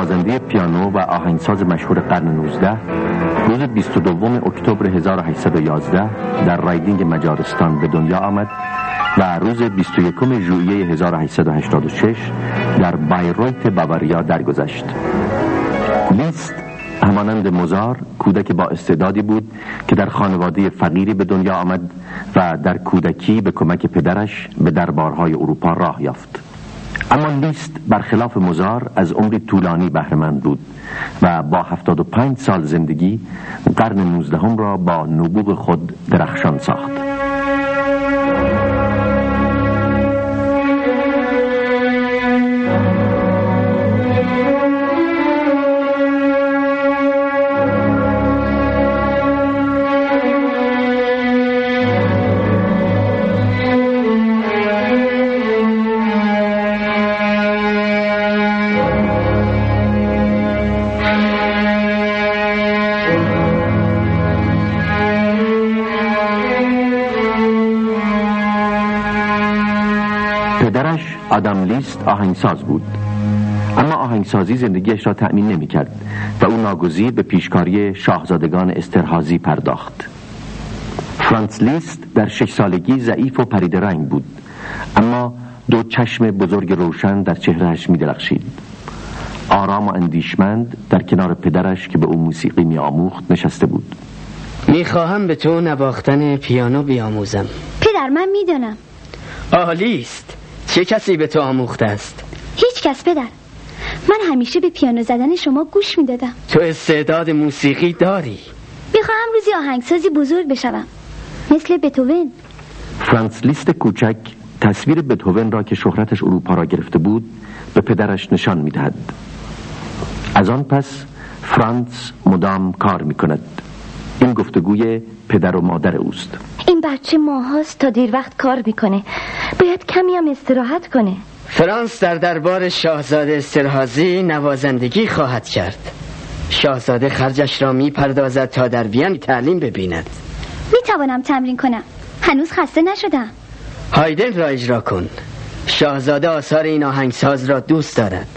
نوازنده پیانو و آهنگساز مشهور قرن 19 روز 22 اکتبر 1811 در رایدینگ مجارستان به دنیا آمد و روز 21 ژوئیه 1886 در بایرویت باواریا درگذشت. لیست همانند موزار کودک با استعدادی بود که در خانواده فقیری به دنیا آمد و در کودکی به کمک پدرش به دربارهای اروپا راه یافت. اما لیست برخلاف موزار از عمری طولانی بهره‌مند بود و با 75 سال زندگی قرن 19 را با نبوغ خود درخشان ساخت. پدرش آدم لیست آهنگساز بود، اما آهنگسازی زندگیش را تأمین نمی کرد و او ناگزیر به پیشکاری شاهزادگان استرهازی پرداخت. فرانس لیست در 6 سالگی ضعیف و پریده رنگ بود، اما 2 چشم بزرگ روشن در چهرهش می درخشید. آرام و اندیشمند در کنار پدرش که به او موسیقی می آموخت نشسته بود. میخواهم به تو نواختن پیانو بیاموزم. پدر من میدانم. عالی است. چه کسی به تو آموخته است؟ هیچ کس پدر. من همیشه به پیانو زدن شما گوش میدادم. تو استعداد موسیقی داری. میخواهم روزی آهنگسازی بزرگ بشوم مثل بتهوون. فرانس لیست کوچک تصویر بتهوون را که شهرتش اروپا را گرفته بود به پدرش نشان میدهد. از آن پس فرانس مدام کار میکند. این گفتگوی پدر و مادر اوست. این بچه ماهاست تا دیر وقت کار میکنه، باید کمی هم استراحت کنه. فرانس در دربار شاهزاده استرهازی نوازندگی خواهد کرد. شاهزاده خرجش را میپردازد تا در وین تعلیم ببیند. میتوانم تمرین کنم، هنوز خسته نشدم. هایدن را اجرا کن. شاهزاده آثار این آهنگساز را دوست دارد.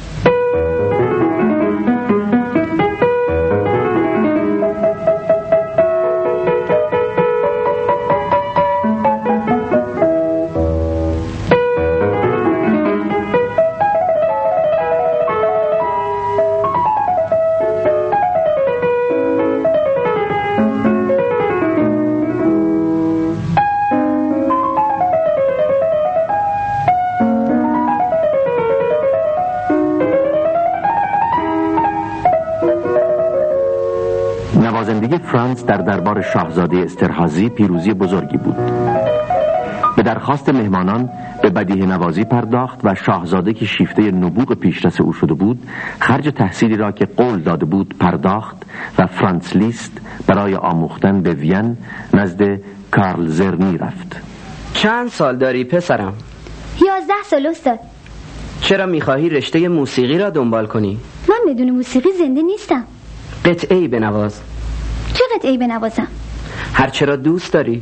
نوازندگی فرانس در دربار شاهزاده استرهازی پیروزی بزرگی بود. به درخواست مهمانان به بدیهه نوازی پرداخت و شاهزاده که شیفته نبوغ پیشرس او شده بود خرج تحصیلی را که قول داده بود پرداخت و فرانس لیست برای آموختن به وین نزد کارل زرنی رفت. چند سال داری پسرم؟ 11 سال استاد. چرا میخواهی رشته موسیقی را دنبال کنی؟ من بدون موسیقی زنده نیستم. قطعه‌ای بنواز. چه قطعه‌ای بنوازم؟ هر چرا دوست داری.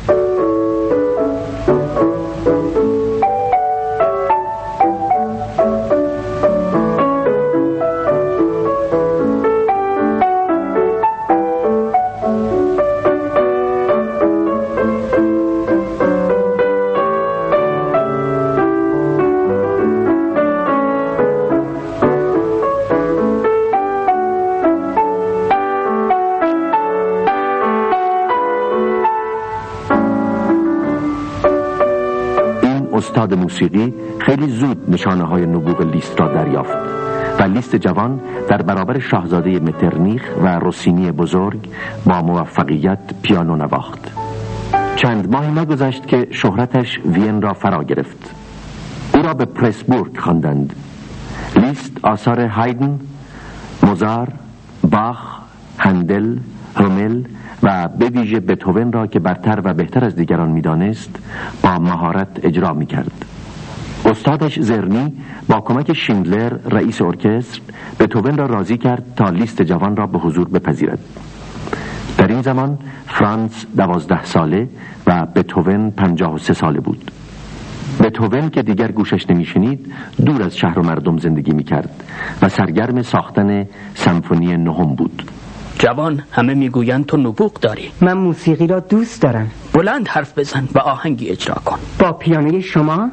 استاد موسیقی خیلی زود نشانه های نبوغ لیست را دریافت و لیست جوان در برابر شاهزاده مترنیخ و روسینی بزرگ با موفقیت پیانو نواخت. چند ماهی نگذشت که شهرتش وین را فرا گرفت. او را به پرسبورگ خواندند. لیست آثار هایدن، موزار، باخ، هندل، رومل و به ویژه بتهوون را که برتر و بهتر از دیگران می‌دانست با مهارت اجرا می‌کرد. استادش زرنی با کمک شیندلر رئیس ارکستر بتهوون را راضی کرد تا لیست جوان را به حضور بپذیرد. در این زمان فرانس 12 ساله و بتهوون 53 ساله بود. بتهوون که دیگر گوشش نمیشنید دور از شهر و مردم زندگی میکرد و سرگرم ساختن سمفونی نهم بود. جوان، همه میگویند تو نبوغ داری. من موسیقی را دوست دارم. بلند حرف بزن و آهنگی اجرا کن. با پیانوی شما؟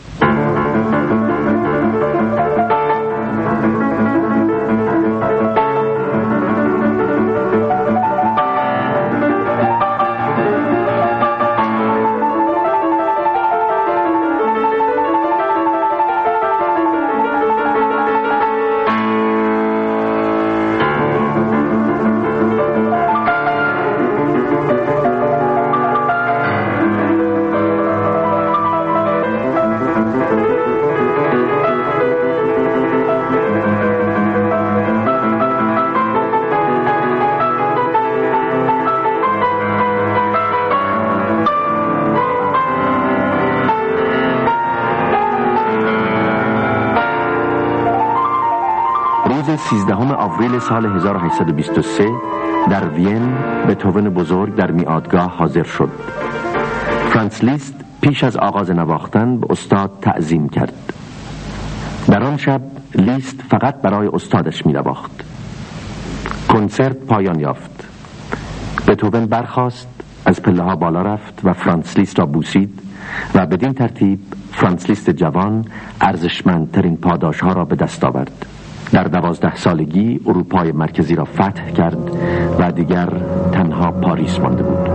روز 13 آوریل سال 1823 در وین بتهوون بزرگ در میادگاه حاضر شد. فرانس لیست پیش از آغاز نواختن به استاد تعظیم کرد. در آن شب لیست فقط برای استادش می نواخت. کنسرت پایان یافت. بتهوون برخاست، از پله ها بالا رفت و فرانس لیست را بوسید و بدین ترتیب فرانس لیست جوان ارزشمندترین پاداش ها را به دست آورد. در 12 سالگی اروپای مرکزی را فتح کرد و دیگر تنها پاریس مانده بود.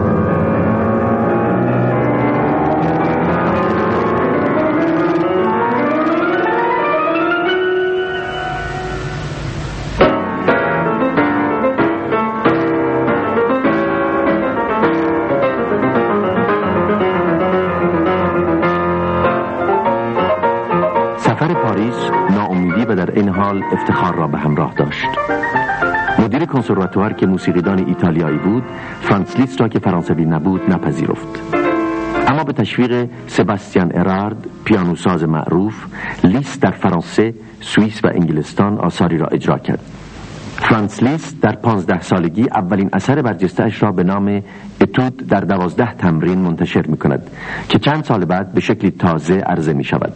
سفر پاریس ناامیدی و در این حال افتخار را به همراه داشت. مدیر کنسرواتوار که موسیقیدان ایتالیایی بود، فرانس لیست را که فرانسوی نبود نپذیرفت. اما به تشویق سباستیان ارارد، پیانوساز معروف، لیست در فرانسه، سوئیس و انگلستان آثاری را اجرا کرد. فرانس لیست در 15 سالگی اولین اثر برجسته‌اش را به نام اتود در 12 تمرین منتشر می کند که چند سال بعد به شکلی تازه عرضه می شود.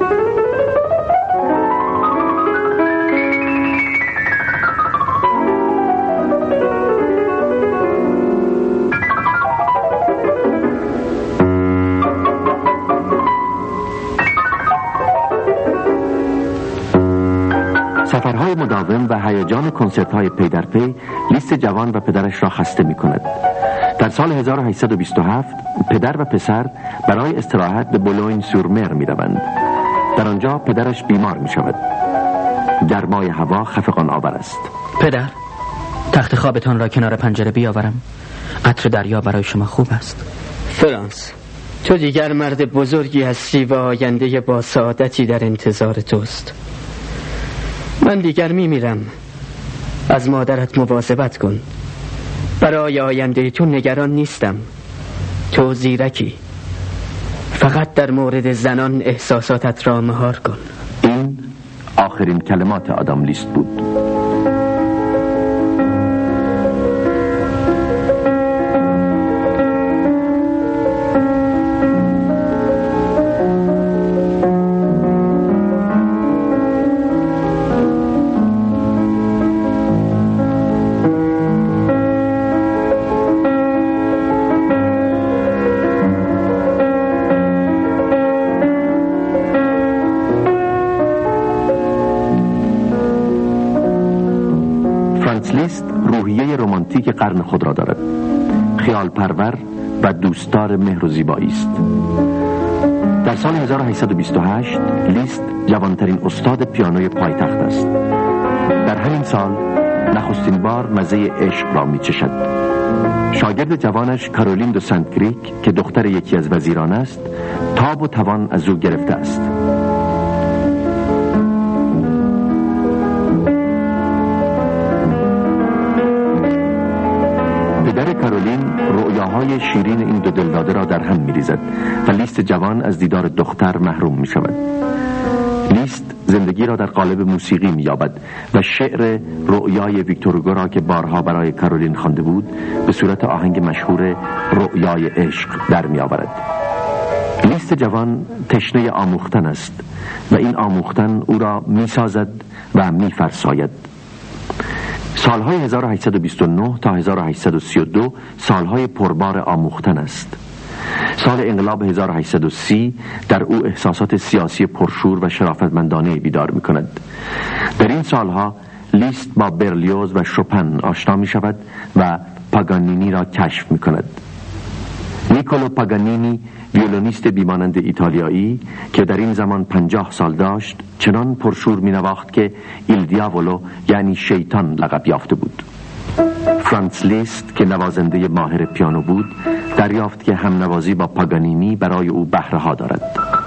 سفرهای مداوم و هیجان کنسرت‌های پی در پی لیست جوان و پدرش را خسته می‌کند. در سال 1827 پدر و پسر برای استراحت به بولوین سور مر می‌روند. در آنجا پدرش بیمار می‌شود. گرمای هوا خفقان آور است. پدر، تخت خوابتان را کنار پنجره بیاورم. عطر دریا برای شما خوب است. فرانس، تو دیگر مرد بزرگی هستی و آینده با سعادتی در انتظار توست. من دیگر میمیرم. از مادرت مواظبت کن. برای آینده تو نگران نیستم. تو زیرکی. فقط در مورد زنان احساساتت را مهار کن. این آخرین کلمات آدام لیست بود. لیست روحیه رمانتیک قرن خود را دارد. خیال پرور و دوستدار مهر و زیبایی است. در سال 1828 لیست جوانترین استاد پیانوی پایتخت است. در همین سال نخستین بار مزه عشق را می چشد. شاگرد جوانش کارولین دو سنت کریک که دختر یکی از وزیران است تاب و توان از او گرفته است. پدر کارولین رؤیاهای شیرین این دو دلداده را در هم می‌ریزد و لیست جوان از دیدار دختر محروم می‌شود. لیست زندگی را در قالب موسیقی می‌یابد و شعر رؤیای ویکتور هوگو را که بارها برای کارولین خوانده بود به صورت آهنگ مشهور رؤیای عشق در می‌آورد. لیست جوان تشنه آموختن است و این آموختن او را می‌سازد و می‌فرساید. سالهای 1829 تا 1832 سالهای پربار آموختن است. سال انقلاب 1830 در او احساسات سیاسی پرشور و شرافتمندانه بیدار می‌کند. در این سالها لیست با برلیوز و شوپن آشنا می‌شود و پاگانینی را کشف می‌کند. نیکولو پاگانینی، ویولونیست بیمانند ایتالیایی که در این زمان 50 سال داشت، چنان پرشور می‌نواخت که ایل دیاولو یعنی شیطان لقب یافته بود. فرانس لیست که نوازنده ماهر پیانو بود، دریافت که هم نوازی با پاگانینی برای او بهره ها دارد.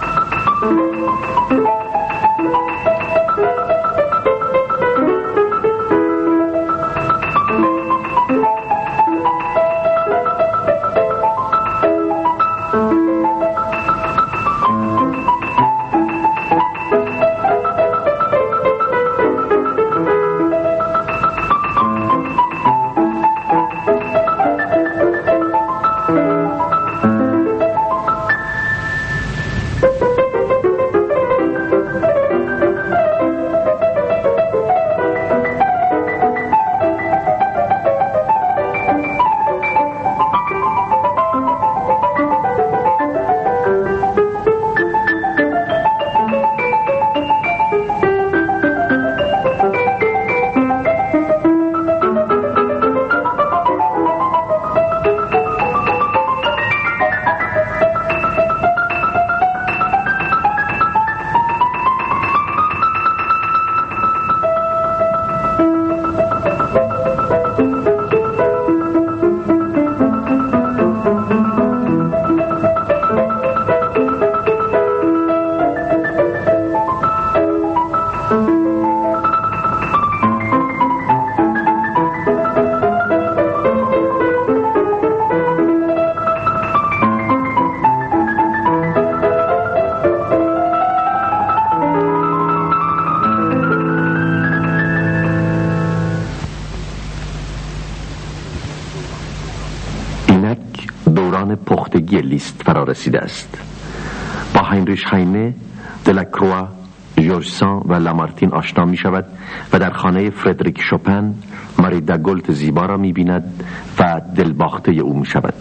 پختگی لیست فرا رسیده است. با هینریش هینه، دلاکروا، ژورژ سان و لامارتین آشنا می شود و در خانه فردریک شوپن ماری داگولت زیبا را می بیند و دلباخته او می شود.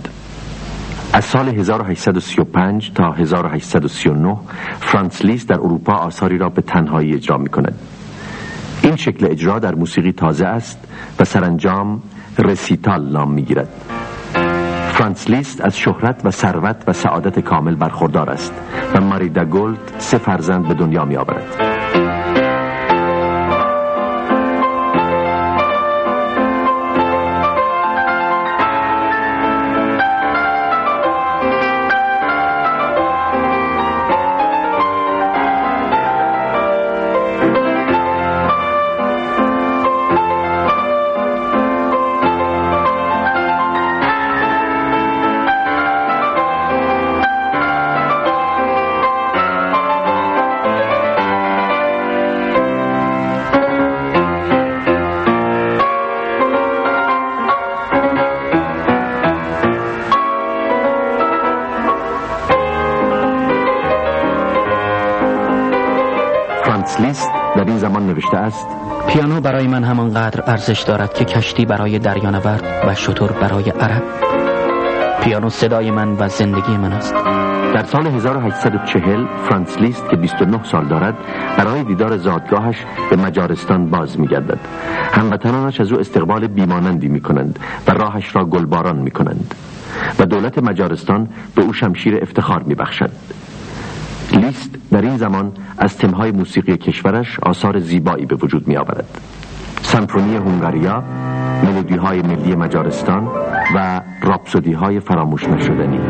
از سال 1835 تا 1839 فرانس لیست در اروپا آثاری را به تنهایی اجرا می کند. این شکل اجرا در موسیقی تازه است و سرانجام رسیتال نام می گیرد. فرانس لیست از شهرت و ثروت و سعادت کامل برخوردار است و ماری داگولت 3 فرزند به دنیا می آورد. لیست در این زمان نوشته است: پیانو برای من همانقدر ارزش دارد که کشتی برای دریانورد و شتر برای عرب. پیانو صدای من و زندگی من است. در سال 1840 فرانس لیست که 29 سال دارد برای دیدار زادگاهش به مجارستان باز می‌گردد. هموطنانش از او استقبال بیمانندی می‌کنند و راهش را گلباران می‌کنند و دولت مجارستان به او شمشیر افتخار می‌بخشد. لیست در این زمان از تمهای موسیقی کشورش آثار زیبایی به وجود می آورد. سمفونی هنگاریا، ملودی‌های ملی مجارستان و راپسودی‌های فراموش نشدنی.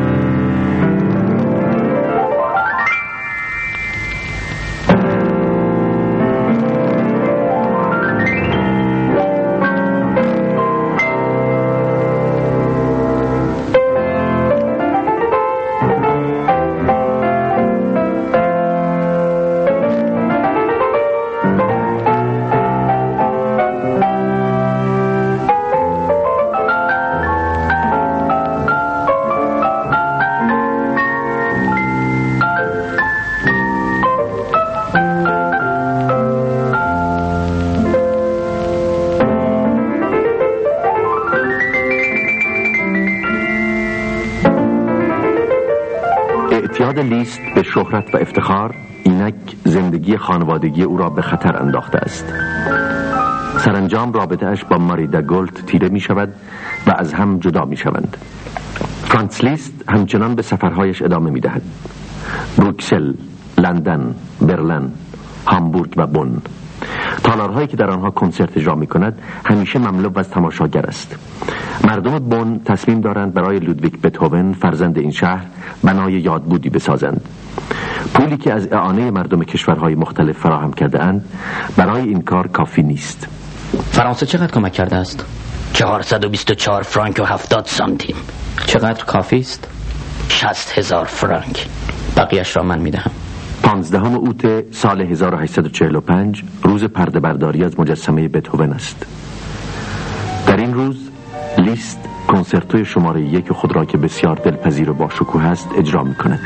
اعتیاد لیست به شهرت و افتخار اینک زندگی خانوادگی او را به خطر انداخته است. سرانجام رابطه‌اش با ماری دا گولت تیره می شود و از هم جدا می شوند. فرانس لیست همچنان به سفرهایش ادامه می دهد. بروکسل، لندن، برلین، هامبورگ و بن. تالارهایی که در آنها کنسرت اجرا می کند همیشه مملو از تماشاگر است. مردم بن تصمیم دارند برای لودویگ بتهوون فرزند این شهر بنای یادبودی بسازند. پولی که از اعانه مردم کشورهای مختلف فراهم کرده اند برای این کار کافی نیست. فرانسه چقدر کمک کرده است؟ 424 فرانک و 70 سانتیم. چقدر کافی است؟ 60,000 فرانک. بقیهش را من میدهم. 15 اوت سال 1845 روز پرده برداری از مجسمه بتهوون است. در این روز لیست کنسرتوی شماره 1 خود را که بسیار دلپذیر و با شکوه است اجرا می کند.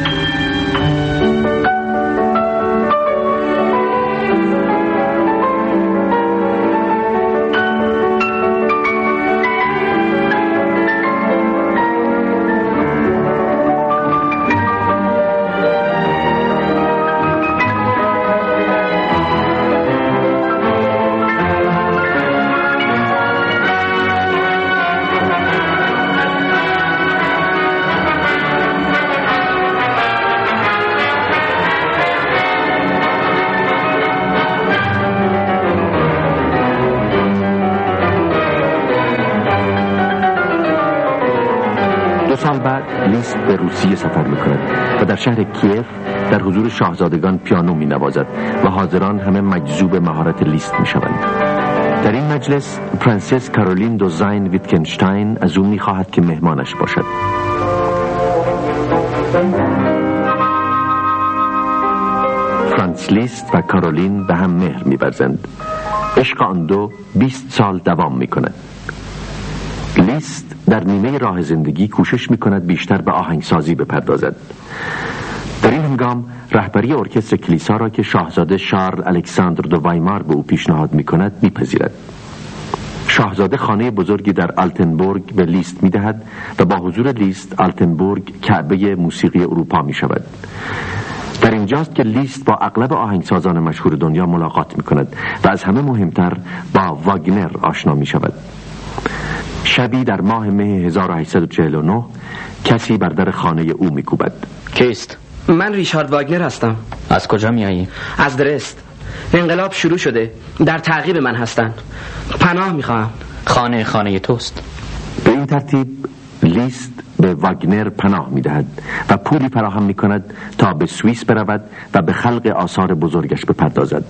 سال بعد لیست به روسیه سفر میکند و در شهر کیف در حضور شاهزادگان پیانو می نوازد و حاضران همه مجذوب مهارت لیست می شوند. در این مجلس پرنسس کارولین دو زاین ویتکنشتاین از او می خواهد که مهمانش باشد. فرانس لیست و کارولین به هم مهر می ورزند. عشق آن دو 20 سال دوام می کند. لیست در نیمه راه زندگی کوشش می کند بیشتر به آهنگسازی بپردازد. در این هنگام رهبری ارکستر کلیسا را که شاهزاده شارل الکساندر دو وایمار به او پیشنهاد می کند می پذیرد. شاهزاده خانه بزرگی در آلتنبورگ به لیست می دهد و با حضور لیست آلتنبورگ کعبه موسیقی اروپا می شود. در اینجاست که لیست با اغلب آهنگسازان مشهور دنیا ملاقات می کند و از همه مهمتر با واگنر آشنا می شود. شبی در ماه مه 1849 کسی بر در خانه او میکوبد. کیست؟ من ریشارد واگنر هستم. از کجا میایی؟ از درست. انقلاب شروع شده. در تعقیب من هستن. پناه میخواهم. خانه توست. به این ترتیب لیست به واگنر پناه میدهد و پولی فراهم میکند تا به سوئیس برود و به خلق آثار بزرگش بپردازد.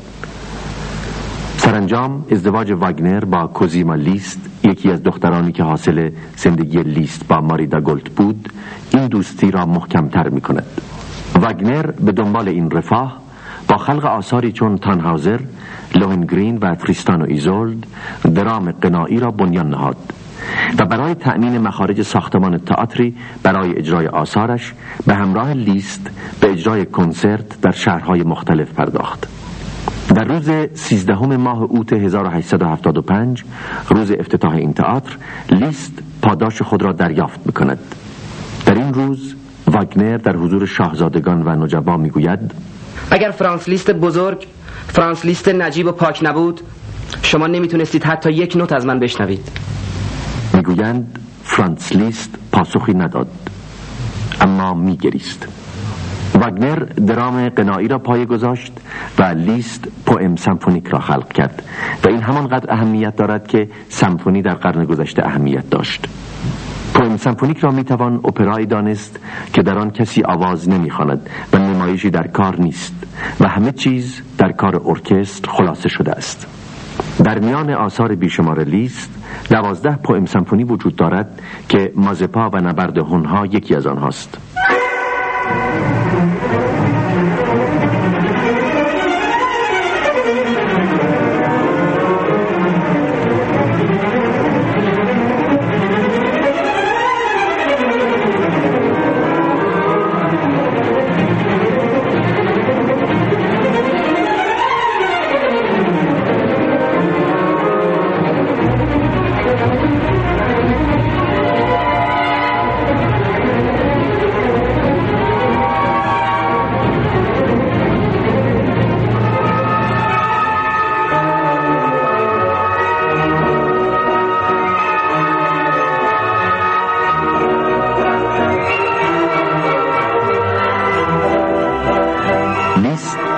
سرانجام ازدواج واگنر با کوزیما لیست، یکی از دخترانی که حاصل زندگی لیست با ماری دا گولت بود، این دوستی را محکمتر می کند. واگنر به دنبال این رفاه با خلق آثاری چون تانهاوزر، لوهنگرین و تریستان و ایزولد درام غنایی را بنیان نهاد و برای تأمین مخارج ساختمان تئاتری برای اجرای آثارش به همراه لیست به اجرای کنسرت در شهرهای مختلف پرداخت. در روز 13 ماه اوت 1875 روز افتتاح این تئاتر، لیست پاداش خود را دریافت می‌کند. در این روز واگنر در حضور شاهزادگان و نجبا میگوید: اگر فرانس لیست بزرگ، فرانس لیست نجیب و پاک نبود، شما نمیتونستید حتی یک نوت از من بشنوید. میگویند فرانس لیست پاسخی نداد، اما میگریست. واگنر درام غنایی را پایه گذاشت و لیست پوئم سمفونیک را خلق کرد و این همانقدر اهمیت دارد که سمفونی در قرن گذشته اهمیت داشت. پوئم سمفونیک را میتوان اپرایی دانست که در آن کسی آواز نمیخواند و نمایشی در کار نیست و همه چیز در کار ارکستر خلاصه شده است. در میان آثار بیشمار لیست 12 پوئم سمفونی وجود دارد که مازپا و نبرد هونها یکی از آنهاست.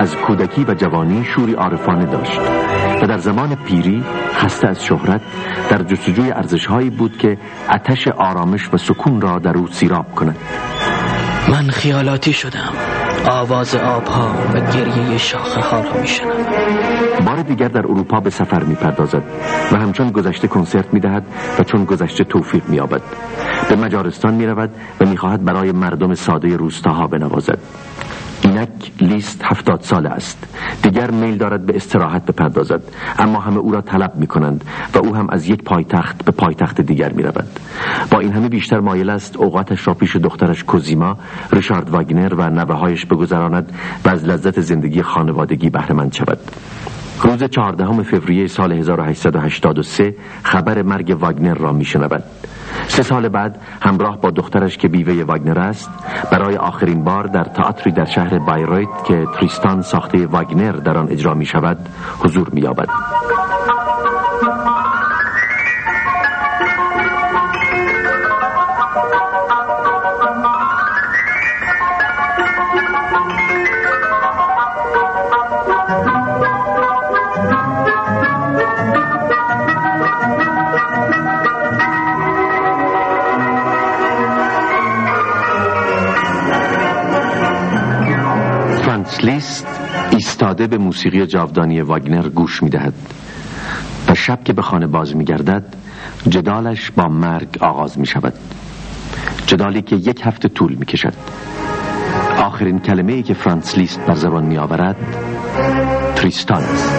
از کودکی و جوانی شوری عارفانه داشت و در زمان پیری خسته از شهرت در جستجوی ارزش‌هایی بود که آتش آرامش و سکون را در او سیراب کند. من خیالاتی شدم، آواز آبها و گریه شاخه ها را میشنم. بار دیگر در اروپا به سفر میپردازد و همچون گذشته کنسرت میدهد و چون گذشته توفیق مییابد. به مجارستان میرود و میخواهد برای مردم ساده روستاها بنوازد. اینک لیست 70 ساله است. دیگر میل دارد به استراحت بپردازد، اما همه او را طلب می کنند و او هم از یک پایتخت به پایتخت دیگر می رود. با این همه بیشتر مایل است اوقاتش را پیش دخترش کوزیما، ریچارد واگنر و نوه‌هایش بگذراند و از لذت زندگی خانوادگی بهره مند شود. روز 14 فوریه سال 1883 خبر مرگ واگنر را می شنود. 3 سال بعد همراه با دخترش که بیوه واگنر است برای آخرین بار در تئاتری در شهر بایرویت که تریستان ساخته واگنر در آن اجرا می شود حضور می یابد. لیست ایستاده به موسیقی جاودانی واگنر گوش می‌دهد و شب که به خانه باز می‌گردد جدالش با مرگ آغاز می‌شود. جدالی که 1 هفته طول می‌کشد. آخرین کلمه‌ای که فرانس لیست بر زبان می‌آورد تریستان است.